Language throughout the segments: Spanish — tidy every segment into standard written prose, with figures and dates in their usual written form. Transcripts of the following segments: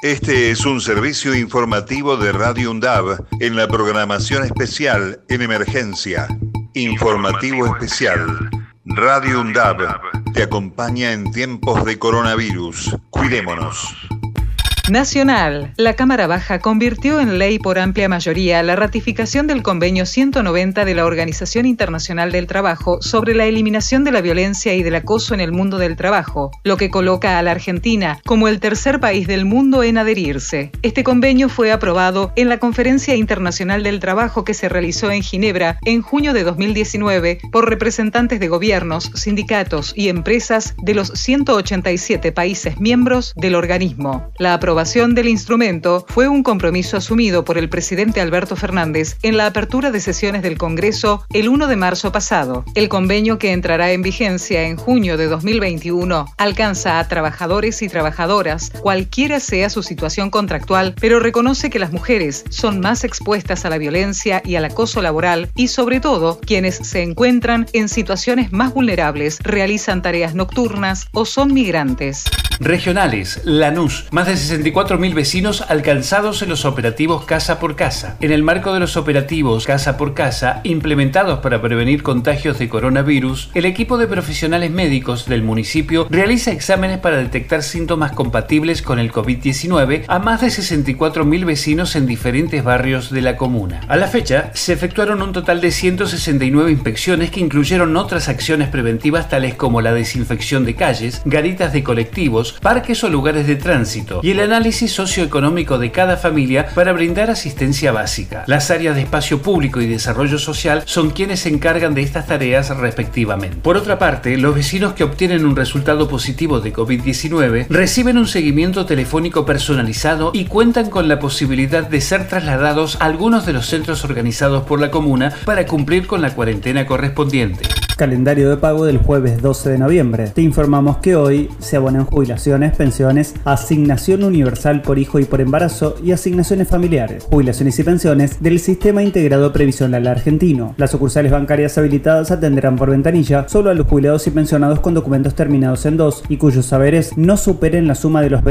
Este es un servicio informativo de Radio UNDAB en la programación especial en emergencia. Informativo especial. Radio UNDAB te acompaña en tiempos de coronavirus. Cuidémonos. Nacional. La Cámara Baja convirtió en ley por amplia mayoría la ratificación del Convenio 190 de la Organización Internacional del Trabajo sobre la eliminación de la violencia y del acoso en el mundo del trabajo, lo que coloca a la Argentina como el tercer país del mundo en adherirse. Este convenio fue aprobado en la Conferencia Internacional del Trabajo que se realizó en Ginebra en junio de 2019 por representantes de gobiernos, sindicatos y empresas de los 187 países miembros del organismo. La aprobación del instrumento fue un compromiso asumido por el presidente Alberto Fernández en la apertura de sesiones del Congreso el 1 de marzo pasado. El convenio, que entrará en vigencia en junio de 2021, alcanza a trabajadores y trabajadoras, cualquiera sea su situación contractual, pero reconoce que las mujeres son más expuestas a la violencia y al acoso laboral y, sobre todo, quienes se encuentran en situaciones más vulnerables, realizan tareas nocturnas o son migrantes. Regionales, Lanús, más de 64.000 vecinos alcanzados en los operativos Casa por Casa. En el marco de los operativos Casa por Casa, implementados para prevenir contagios de coronavirus, el equipo de profesionales médicos del municipio realiza exámenes para detectar síntomas compatibles con el COVID-19 a más de 64.000 vecinos en diferentes barrios de la comuna. A la fecha, se efectuaron un total de 169 inspecciones que incluyeron otras acciones preventivas tales como la desinfección de calles, garitas de colectivos, parques o lugares de tránsito, y el análisis socioeconómico de cada familia para brindar asistencia básica. Las áreas de espacio público y desarrollo social son quienes se encargan de estas tareas respectivamente. Por otra parte, los vecinos que obtienen un resultado positivo de COVID-19 reciben un seguimiento telefónico personalizado y cuentan con la posibilidad de ser trasladados a algunos de los centros organizados por la comuna para cumplir con la cuarentena correspondiente. Calendario de pago del jueves 12 de noviembre. Te informamos que hoy se abonan jubilaciones, pensiones, asignación universal por hijo y por embarazo y asignaciones familiares, jubilaciones y pensiones del Sistema Integrado Previsional Argentino. Las sucursales bancarias habilitadas atenderán por ventanilla solo a los jubilados y pensionados con documentos terminados en 2 y cuyos saberes no superen la suma de los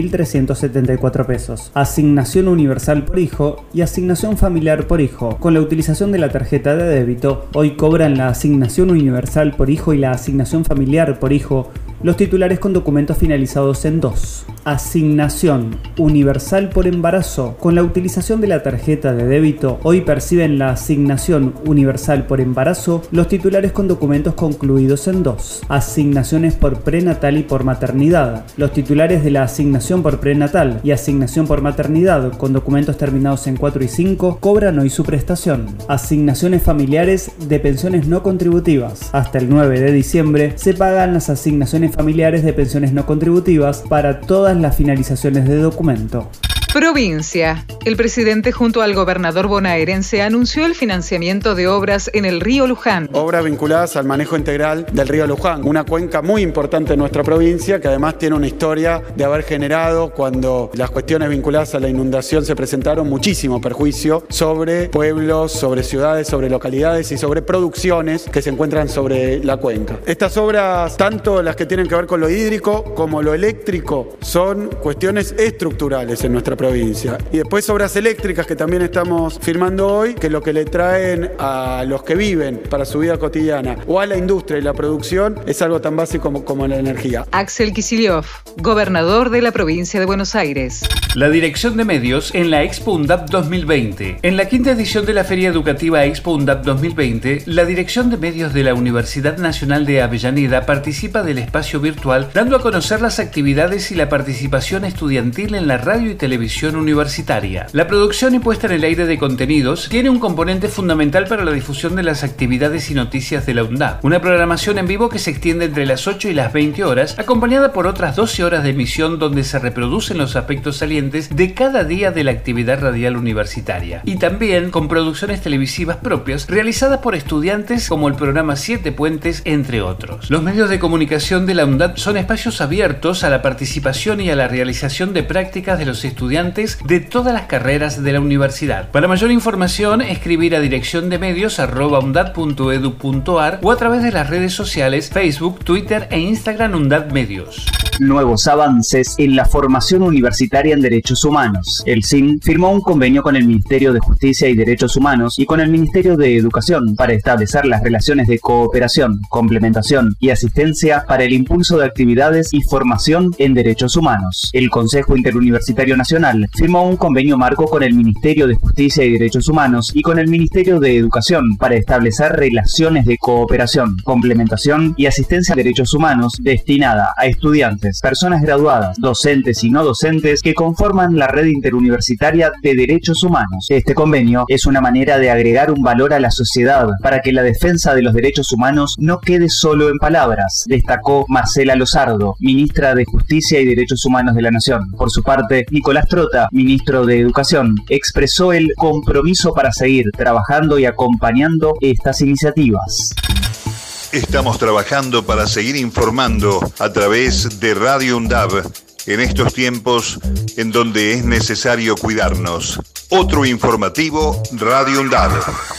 20.374 pesos. Asignación universal por hijo y asignación familiar por hijo. Con la utilización de la tarjeta de débito, hoy cobran la asignación universal por hijo y la asignación familiar por hijo los titulares con documentos finalizados en 2. Asignación universal por embarazo. Con la utilización de la tarjeta de débito, hoy perciben la asignación universal por embarazo los titulares con documentos concluidos en 2. Asignaciones por prenatal y por maternidad. Los titulares de la asignación por prenatal y asignación por maternidad con documentos terminados en 4 y 5 cobran hoy su prestación. Asignaciones familiares de pensiones no contributivas. Hasta el 9 de diciembre se pagan las asignaciones familiares de pensiones no contributivas para todas las finalizaciones de documento. Provincia. El presidente junto al gobernador bonaerense anunció el financiamiento de obras en el río Luján. Obras vinculadas al manejo integral del río Luján, una cuenca muy importante en nuestra provincia que además tiene una historia de haber generado, cuando las cuestiones vinculadas a la inundación se presentaron, muchísimo perjuicio sobre pueblos, sobre ciudades, sobre localidades y sobre producciones que se encuentran sobre la cuenca. Estas obras, tanto las que tienen que ver con lo hídrico como lo eléctrico, son cuestiones estructurales en nuestra provincia. Y después obras eléctricas que también estamos firmando hoy, que lo que le traen a los que viven para su vida cotidiana o a la industria y la producción es algo tan básico como la energía. Axel Kicillof, gobernador de la provincia de Buenos Aires. La dirección de medios en la Expo UNDAB 2020. En la quinta edición de la Feria Educativa Expo UNDAB 2020, la dirección de medios de la Universidad Nacional de Avellaneda participa del espacio virtual, dando a conocer las actividades y la participación estudiantil en la radio y televisión universitaria. La producción y puesta en el aire de contenidos tiene un componente fundamental para la difusión de las actividades y noticias de la UNDAB. Una programación en vivo que se extiende entre las 8 y las 20 horas, acompañada por otras 12 horas de emisión donde se reproducen los aspectos salientes de cada día de la actividad radial universitaria. Y también con producciones televisivas propias realizadas por estudiantes como el programa Siete Puentes, entre otros. Los medios de comunicación de la UNDAB son espacios abiertos a la participación y a la realización de prácticas de los estudiantes de todas las carreras de la universidad. Para mayor información, escribir a direcciondemedios@undad.edu.ar o a través de las redes sociales Facebook, Twitter e Instagram UNDAB Medios. Nuevos avances en la formación universitaria en derechos humanos. El SIN firmó un convenio con el Ministerio de Justicia y Derechos Humanos y con el Ministerio de Educación para establecer las relaciones de cooperación, complementación y asistencia para el impulso de actividades y formación en derechos humanos. El Consejo Interuniversitario Nacional firmó un convenio marco con el Ministerio de Justicia y Derechos Humanos y con el Ministerio de Educación para establecer relaciones de cooperación, complementación y asistencia a derechos humanos destinada a estudiantes, personas graduadas, docentes y no docentes que conforman la red interuniversitaria de derechos humanos. Este convenio es una manera de agregar un valor a la sociedad para que la defensa de los derechos humanos no quede solo en palabras, destacó Marcela Lozardo, ministra de Justicia y Derechos Humanos de la Nación. Por su parte, Nicolás Trota, ministro de Educación, expresó el compromiso para seguir trabajando y acompañando estas iniciativas. Estamos trabajando para seguir informando a través de Radio UNDAB en estos tiempos en donde es necesario cuidarnos. Otro informativo, Radio UNDAB.